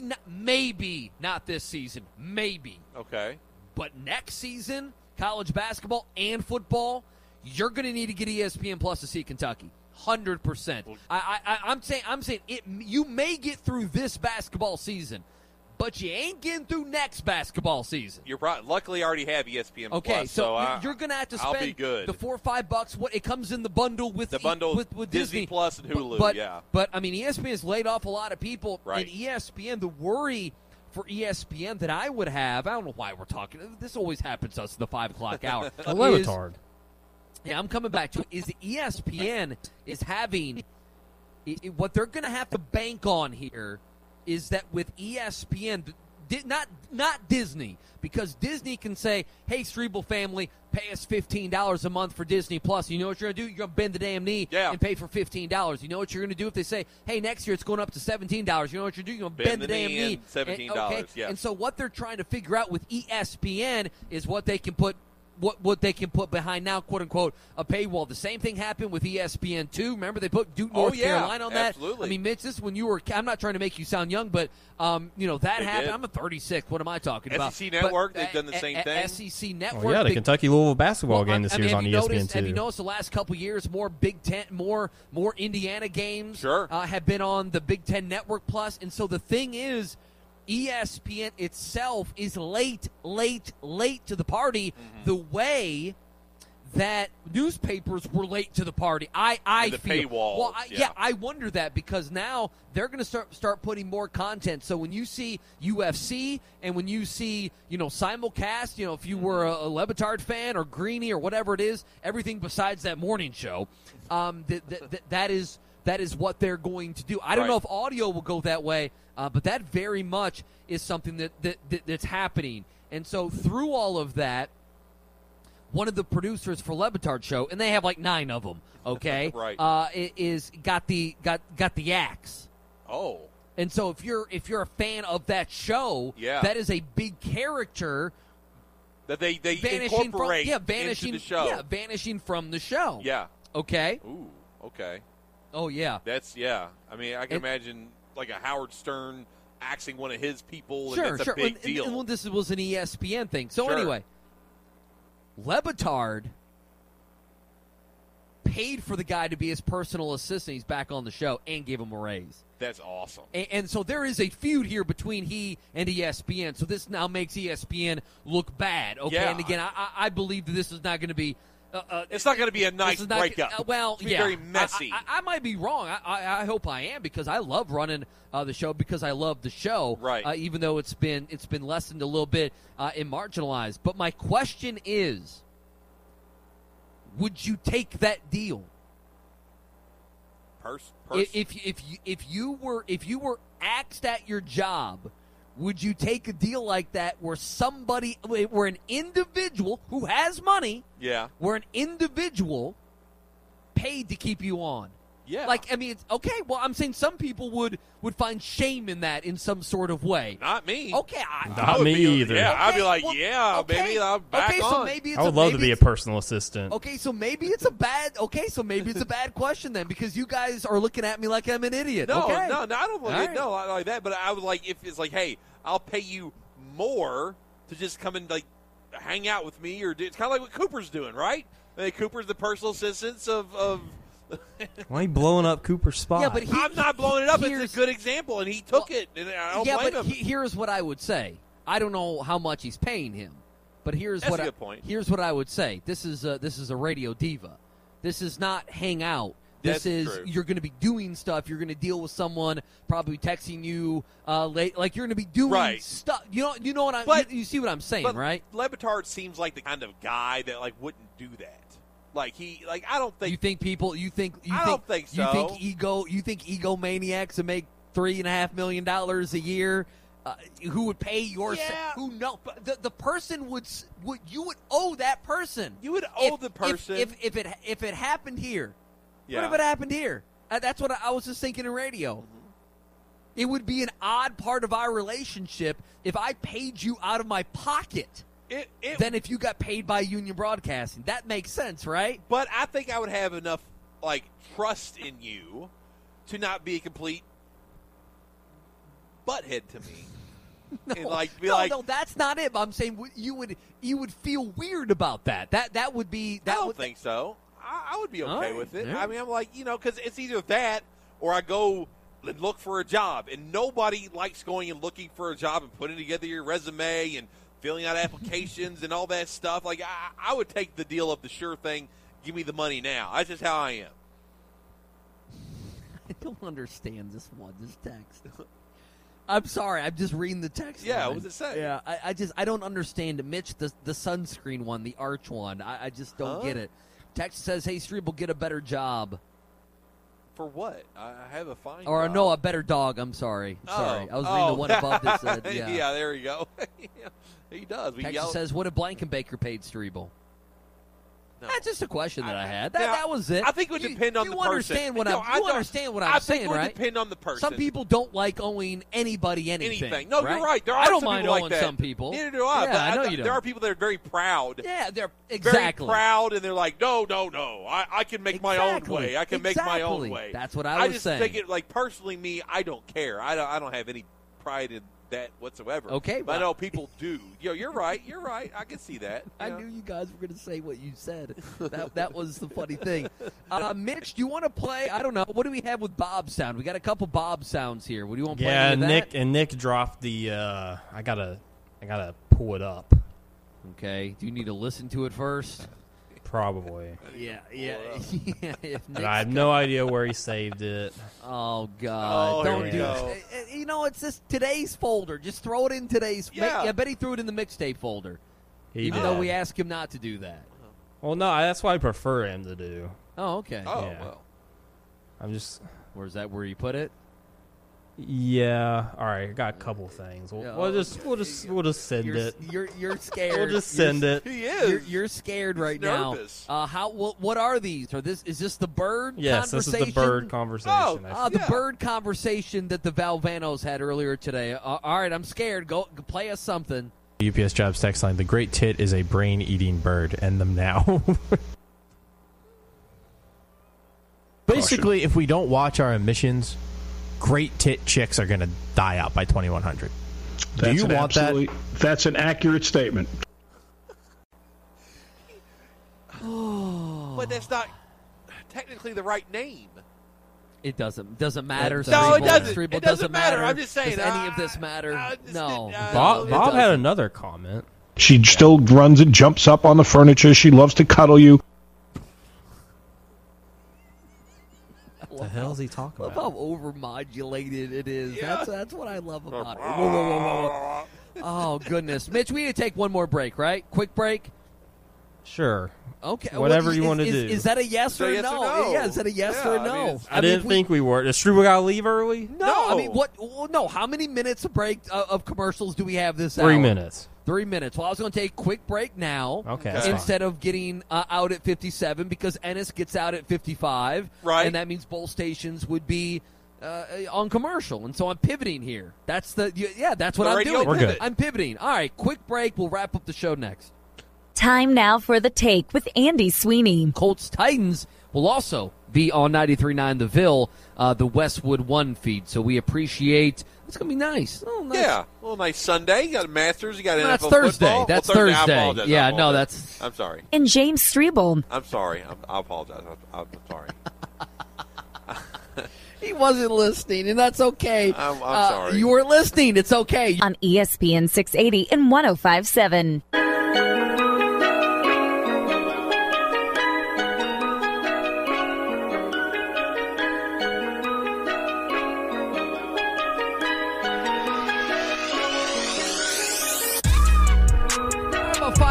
not this season. Maybe. Okay. But next season, college basketball and football, you're going to need to get ESPN Plus to see Kentucky. 100%. I'm saying it. You may get through this basketball season, but you ain't getting through next basketball season. You're right. Luckily, I already have ESPN okay, Plus, so you're going to have to spend I'll be good. the $4 or $5. What it comes in the bundle with with Disney Plus and Hulu. But I mean, ESPN has laid off a lot of people. Right. And ESPN, the worry for ESPN that I would have, I don't know why we're talking. This always happens to us at the 5 o'clock hour. A Levitard. Yeah, I'm coming back to it. Is ESPN is having what they're going to have to bank on here is that with ESPN, not Disney, because Disney can say, "Hey, Strebel family, pay us $15 a month for Disney Plus." You know what you're going to do? You're going to bend the damn knee and pay for $15. You know what you're going to do if they say, "Hey, next year it's going up to $17." You know what you're doing? You're going to bend the damn knee. $17. Yeah. And so what they're trying to figure out with ESPN is what they can put. What they can put behind now, quote unquote, a paywall. The same thing happened with ESPN2. Remember they put Duke North Carolina on that. Absolutely. I mean, Mitch, this is when you were. I'm not trying to make you sound young, but that they happened. did. I'm a 36. What am I talking about? SEC Network. They've done the same thing. SEC Network. Oh, yeah, the Kentucky Louisville basketball game this year is on ESPN too. Have you noticed the last couple years more Big Ten, more Indiana games? Sure. Have been on the Big Ten Network Plus, and so the thing is. ESPN itself is late to the party the way that newspapers were late to the party. I feel. Paywall. Well, I wonder that because now they're going to start putting more content. So when you see UFC and when you see simulcast, if you were a Le Batard fan or Greeny or whatever it is, everything besides that morning show, that is what they're going to do. I don't know if audio will go that way, but that very much is something that's happening. And so through all of that, one of the producers for Le Batard show, and they have like 9 of them, okay, is got the axe. Oh. And so if you're a fan of that show, that is a big character that they incorporate into the show. Yeah, vanishing from the show. Yeah. Okay. Ooh. Okay. Oh yeah. That's I mean, I can imagine like a Howard Stern axing one of his people. Sure, and that's a big deal. And this was an ESPN thing. So anyway, Le Batard paid for the guy to be his personal assistant. He's back on the show and gave him a raise. That's awesome. And so there is a feud here between he and ESPN. So this now makes ESPN look bad. Okay, and again, I believe that this is not going to be. It's not going to be a nice breakup. It's very messy. I might be wrong. I hope I am because I love running the show because I love the show. Right. Even though it's been lessened a little bit and marginalized. But my question is, would you take that deal? If you were axed at your job, would you take a deal like that where an individual who has money, where an individual paid to keep you on? Yeah. Like, I mean, it's okay. Well, I'm saying some people would find shame in that in some sort of way. Not me. Okay. Not me either. Yeah, okay, I'd be like, maybe I'll back on. So maybe it's I would love to be a personal assistant. Okay, so maybe it's a bad. Okay, so maybe it's a bad question then because you guys are looking at me like I'm an idiot. No, okay. no, I don't look at no, I like that. But I would like if it's like, hey, I'll pay you more to just come and like hang out with me, or it's kind of like what Cooper's doing, right? Cooper's the personal assistants of. Why are you blowing up Cooper's spot? Yeah, but I'm not blowing it up. It's a good example, and he took it. And I don't blame him. Here's what I would say. I don't know how much he's paying him, but here's That's a good point. Here's what I would say. This is a radio diva. This is not hang out. This is true. You're going to be doing stuff. You're going to deal with someone probably texting you late. Like you're going to be doing stuff. You know what you see what I'm saying, but right? Le Batard seems like the kind of guy that like wouldn't do that. I don't think. You think people? I don't think so. You think egomaniacs would make $3.5 million a year? Who would pay your? Who no? The person would you would owe that person. You would owe the person if it happened here. Yeah. What if it happened here? That's what I was just thinking in radio. Mm-hmm. It would be an odd part of our relationship if I paid you out of my pocket. Than if you got paid by Union Broadcasting. That makes sense, right? But I think I would have enough trust in you to not be a complete butthead to me. No, that's not it. I'm saying you would feel weird about that. That would be. I don't think so. I would be okay with it. Yeah. I mean, I'm because it's either that or I go and look for a job, and nobody likes going and looking for a job and putting together your resume and filling out applications and all that stuff. I would take the deal of the sure thing. Give me the money now. That's just how I am. I don't understand this text. I'm sorry. I'm just reading the text. Yeah, line. what does it say? Yeah, I don't understand. Mitch, the sunscreen one, the arch one. I just don't get it. Text says, "Hey, Strebel, get a better job." For what? I have a fine Or job. no, a better dog. I'm sorry. Sorry. I was reading the one above that said, yeah. Yeah, there you go. He does. Text says, what if Blankenbaker paid Strebel? No. That's just a question that I had. That was it. I think it would depend on the person. Understand what you understand what I'm saying, right? I think it would depend on the person. Some people don't like owing anybody anything. No, right? you're right. There are I don't some mind people owing like that. some people. Neither do I. Yeah, but I know you don't. There are people that are very proud. Yeah, they're exactly very proud, and they're like, no. I can make my own way. I can make my own way. That's what I was saying. I just think it personally, me, I don't care. I don't have any pride in that whatsoever. Okay, but I know people do. You're right. I can see that. I knew you guys were going to say what you said. That was the funny thing. Mitch, do you want to play? I don't know. What do we have with Bob sound? We got a couple Bob sounds here. What do you want to play? Yeah, Nick dropped the. I gotta pull it up. Okay. Do you need to listen to it first? Probably. Yeah. But I have no idea where he saved it. Oh God! Don't do go. it. It's just today's folder. Just throw it in today's. Yeah. I bet he threw it in the mixtape folder. Even though we asked him not to do that. Well, no, that's what I prefer him to do. Oh, okay. Oh, yeah. well. I'm just. Where's that? Where you put it? Yeah. All right. I got a couple things. We'll just send it. You're scared. We'll just send it. He is. You're scared right nervous. now. What are these? Is this the bird? Yes, conversation? this is the bird conversation. The bird conversation that the Valvanos had earlier today. All right, I'm scared. Go play us something. UPS Jobs text line: the great tit is a brain-eating bird. End them now. Basically, if we don't watch our emissions, great tit chicks are going to die out by 2100. Do you want that? That's an accurate statement. But that's not technically the right name. It doesn't matter. No, it doesn't. Strebel, It doesn't matter. I'm just saying. Does any of this matter? No. Bob had another comment. She still runs and jumps up on the furniture. She loves to cuddle you. What the hell is he talking about? about? How overmodulated it is. Yeah. That's what I love about it. Whoa. Oh, goodness. Mitch, we need to take one more break, right? Quick break? Sure. Okay. Whatever you want to do. Is that a yes or yes no? or no? Yeah, is that a yes or a no? I didn't think we were. Does Strebel got to leave early? No. I mean, what? Well, no. How many minutes of break of commercials do we have this hour? 3 minutes. 3 minutes. Well, I was going to take a quick break now. Okay. That's instead of getting out at 57 because Ennis gets out at 55. Right. And that means both stations would be on commercial. And so I'm pivoting here. That's that's what I'm doing. We're good. I'm pivoting. All right. Quick break. We'll wrap up the show next. Time now for The Take with Andy Sweeney. Colts Titans will also be on 93.9 The Ville, the Westwood 1 feed. So we appreciate. It's going to be nice. Oh, nice. Yeah, a little nice Sunday. You got Masters. You got NFL that's Thursday. football. That's Thursday. Thursday. I apologize. Yeah, I apologize. no, that's. I'm sorry. And James Strebel. I'm sorry. I apologize. I'm sorry. He wasn't listening, and that's okay. I'm sorry. You were listening. It's okay. On ESPN 680 and 105.7.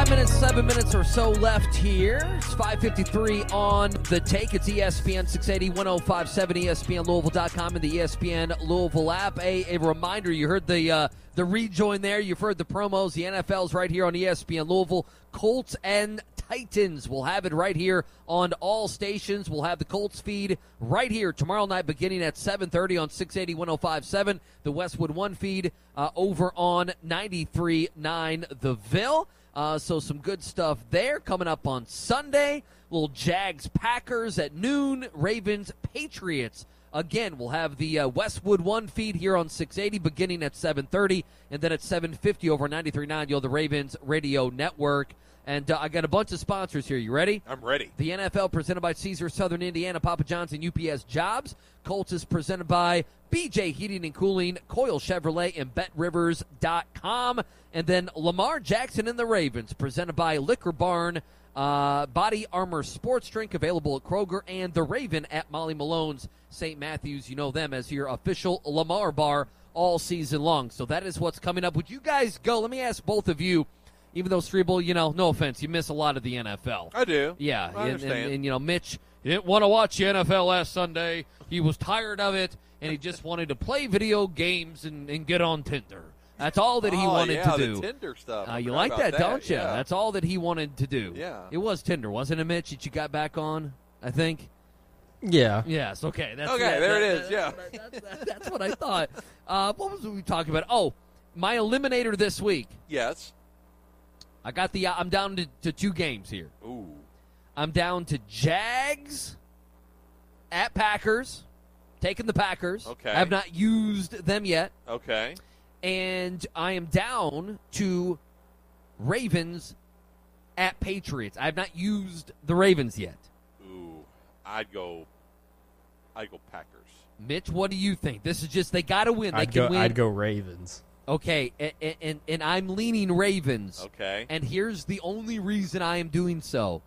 7 minutes or so left here. It's 5:53 on the take. It's ESPN 680 1057 ESPNLouisville.com and the ESPN Louisville app. A reminder, you heard the rejoin there. You've heard the promos. The NFL's right here on ESPN Louisville. Colts and Titans. We'll have it right here on all stations. We'll have the Colts feed right here tomorrow night beginning at 7:30 on 680 1057. The Westwood One feed over on 93.9 The Ville. So some good stuff there coming up on Sunday. Little Jags Packers at noon. Ravens Patriots. Again, we'll have the Westwood One feed here on 680 beginning at 7:30, and then at 7:50 over 93.9, you'll have the Ravens Radio Network. And I got a bunch of sponsors here. You ready? I'm ready. The NFL presented by Caesar Southern Indiana, Papa John's, and UPS Jobs. Colts is presented by BJ Heating and Cooling, Coyle Chevrolet, and BetRivers.com. And then Lamar Jackson and the Ravens, presented by Liquor Barn, Body Armor Sports Drink, available at Kroger, and The Raven at Molly Malone's St. Matthews. You know them as your official Lamar bar all season long. So that is what's coming up. Would you guys go? Let me ask both of you. Even though Strebel, no offense, you miss a lot of the NFL. I do. Yeah. I understand. And Mitch, he didn't want to watch the NFL last Sunday. He was tired of it, and he just wanted to play video games and get on Tinder. That's all that he wanted to do. The Tinder stuff. You like that, don't you? Yeah. That's all that he wanted to do. Yeah. It was Tinder, wasn't it, Mitch, that you got back on, I think? Yeah. Yes, okay. There it is, yeah. That's what I thought. What was we talking about? Oh, my eliminator this week. Yes. I'm down to 2 games here. Ooh. I'm down to Jags at Packers, taking the Packers. Okay. I have not used them yet. Okay. And I am down to Ravens at Patriots. I have not used the Ravens yet. Ooh. I'd go Packers. Mitch, what do you think? This is just, they got to win. They can win. I'd go Ravens. Okay, and I'm leaning Ravens. Okay. And here's the only reason I am doing so.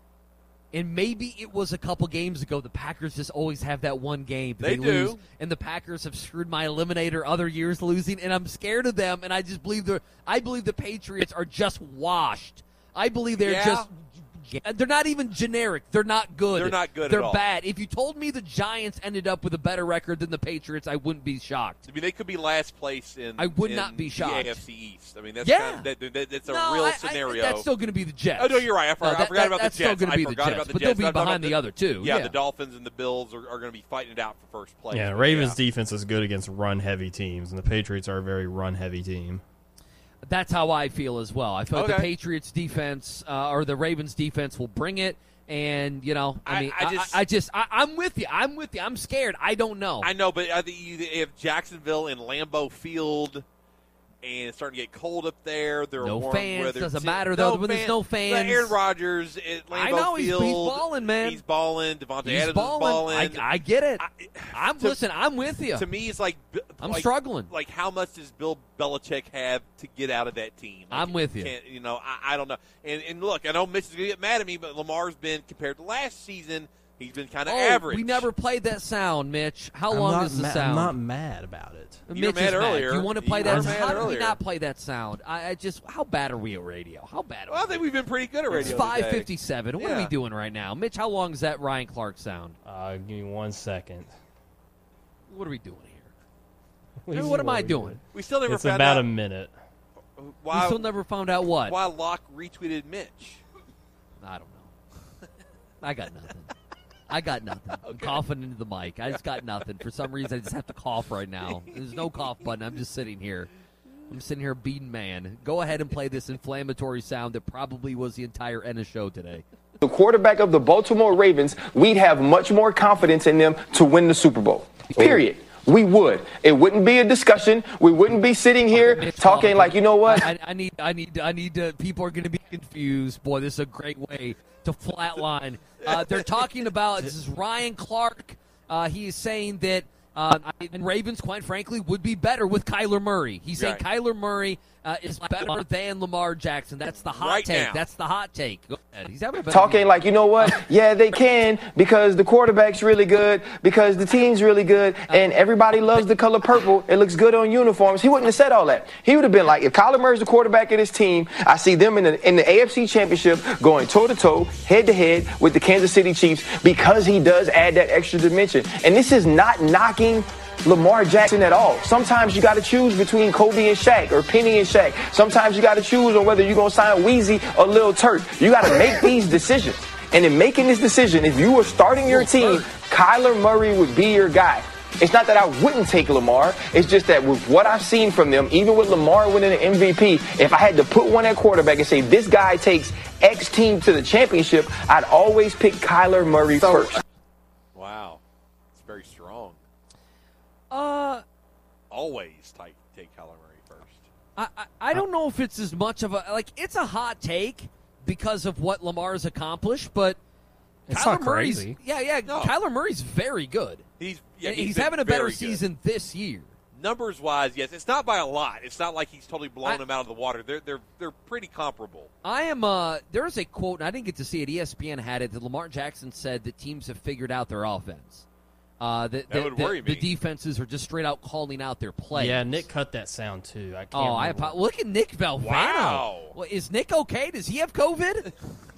And maybe it was a couple games ago. The Packers just always have that one game that they do. lose. And the Packers have screwed my eliminator other years losing, and I'm scared of them. And I just believe the Patriots are just washed. I believe they're not even generic. They're not good. They're not good They're at all. bad. If you told me the Giants ended up with a better record than the Patriots, I wouldn't be shocked. I mean, they could be last place I would not be shocked. the AFC East. I mean, that's that's a No, real scenario. That's still going to be the Jets. Oh, no, you're right. I forgot about the Jets. That's still going to be the Jets, but they'll be behind the other two. Yeah, the Dolphins and the Bills are going to be fighting it out for first place. Yeah, Ravens' defense is good against run-heavy teams, and the Patriots are a very run-heavy team. That's how I feel as well. I feel like the Okay. Patriots defense or the Ravens defense will bring it. And, I'm with you. I'm scared. I don't know. I know, but I think you have Jacksonville and Lambeau Field, and it's starting to get cold up there. There are No warm fans. weather. Doesn't matter, though, when there's no fans. But Aaron Rodgers at Lambeau I know, Field. he's balling, man. He's balling. Devontae He's Adams is balling. I get it. I'm with you. To me, it's like I'm struggling. Like, how much does Bill Belichick have to get out of that team? Like, I'm with you. I don't know. And look, I know Mitch is going to get mad at me, but Lamar's been, compared to last season, he's been kind of average. We never played that sound, Mitch. How long is the sound? I'm not mad about it. You were Mitch mad is earlier. Mad. You want to play You that were sound? mad How do we earlier. not play that sound? How bad are we at radio? How bad are we? Well, I think we've been pretty good at radio. It's 5:57. What are we Yeah. doing right now? Mitch, how long is that Ryan Clark sound? Give me 1 second. What are we doing here? What am I doing? We still never It's found about out a minute. why, we still never found out what? why Locke retweeted Mitch. I don't know. I got nothing. I'm coughing into the mic. I just got nothing. For some reason, I just have to cough right now. There's no cough button. I'm just sitting here. I'm sitting here beating man. Go ahead and play this inflammatory sound that probably was the entire end of show today. The quarterback of the Baltimore Ravens, we'd have much more confidence in them to win the Super Bowl. Period. We would. It wouldn't be a discussion. We wouldn't be sitting here talking like, you know what? I need to, people are going to be confused. Boy, this is a great way to flatline. They're talking about, this is Ryan Clark. He is saying that And Ravens, quite frankly, would be better with Kyler Murray. He's saying Kyler Murray is better than Lamar Jackson. That's the hot take. Now. That's the hot take. Go ahead. He's having a better Talking like, you know what? Yeah, they can because the quarterback's really good, because the team's really good, and everybody loves the color purple. It looks good on uniforms. He wouldn't have said all that. He would have been like, if Kyler Murray's the quarterback of this team, I see them in the AFC Championship going toe-to-toe, head-to-head with the Kansas City Chiefs because he does add that extra dimension. And this is not knocking Lamar Jackson at all. Sometimes you got to choose between Kobe and Shaq or Penny and Shaq. Sometimes you got to choose on whether you're going to sign Weezy or Lil Turk. You got to make these decisions. And in making this decision, if you were starting your team, Kyler Murray would be your guy. It's not that I wouldn't take Lamar. It's just that with what I've seen from them, even with Lamar winning the MVP, if I had to put one at quarterback and say this guy takes X team to the championship, I'd always pick Kyler Murray first. Wow. It's very strong. Always take Kyler Murray first. I don't know if it's as much of a it's a hot take because of what Lamar's accomplished, but it's Kyler not Murray's crazy. No. Kyler Murray's very good. He's having a better season this year. Numbers wise, yes, it's not by a lot. It's not like he's totally blown them out of the water. They're pretty comparable. I am. There's a quote, and I didn't get to see it. ESPN had it that Lamar Jackson said that teams have figured out their offense. That would worry me. The defenses are just straight out calling out their plays. Yeah, Nick cut that sound too. I can't. Look at Nick Valvano. Wow. Well, is Nick okay? Does he have COVID?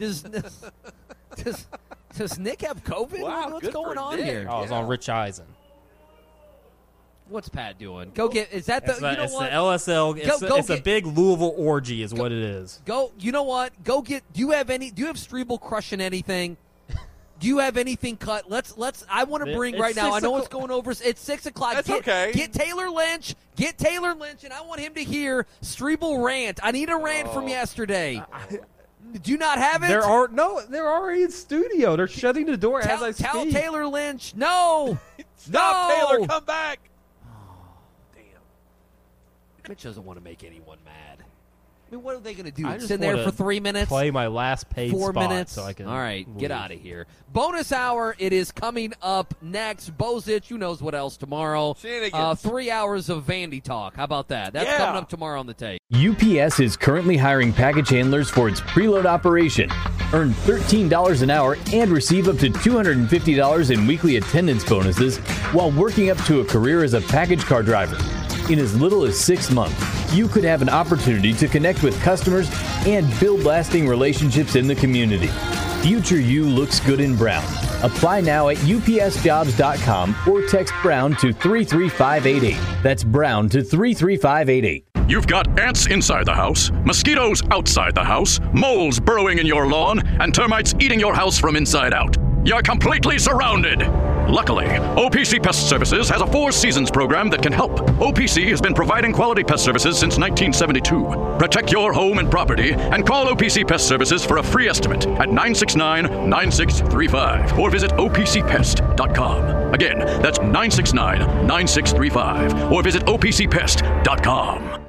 Does Nick have COVID? Wow, What's going on here? Oh, it's on Rich Eisen. What's Pat doing? Go get. Is that the? It's you know it's what? the LSL. It's a big Louisville orgy, is what it is. Go. You know what? Go get. Do you have Strebel crushing anything? Do you have anything cut? Let's. I want to bring right now. I know it's going over. It's 6 o'clock. That's okay. Get Taylor Lynch. Get Taylor Lynch, and I want him to hear Strebel rant. I need a rant from yesterday. Do you not have it? They're already in studio. They're shutting the door as I speak. Tell Taylor Lynch, no. Stop, No. Taylor, come back. Damn. Mitch doesn't want to make anyone mad. I mean, what are they going to do? I just Sit there wanna for 3 minutes? Play my last paid 4 spot minutes? so I can. All right, leave. get out of here. Bonus hour, it is coming up next. Bozich, who knows what else tomorrow. Shenanigans. 3 hours of Vandy talk. How about that? That's coming up tomorrow on the tape. UPS is currently hiring package handlers for its preload operation. Earn $13 an hour and receive up to $250 in weekly attendance bonuses while working up to a career as a package car driver. In as little as 6 months, you could have an opportunity to connect with customers and build lasting relationships in the community. Future you looks good in brown. Apply now at upsjobs.com or text Brown to 33588. That's Brown to 33588. You've got ants inside the house, mosquitoes outside the house, moles burrowing in your lawn, and termites eating your house from inside out. You're completely surrounded. Luckily, OPC Pest Services has a 4 seasons program that can help. OPC has been providing quality pest services since 1972. Protect your home and property and call OPC Pest Services for a free estimate at 969-9635 or visit opcpest.com. Again, that's 969-9635 or visit opcpest.com.